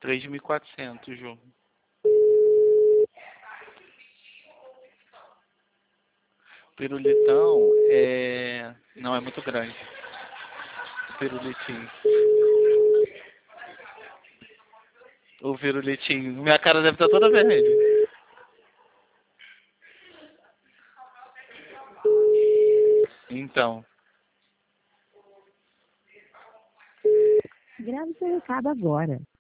3.400, Ju. Pirulitão é... Não, é muito grande. O pirulitinho. O pirulitinho. Minha cara deve estar toda vermelha. Então. Grave seu recado agora.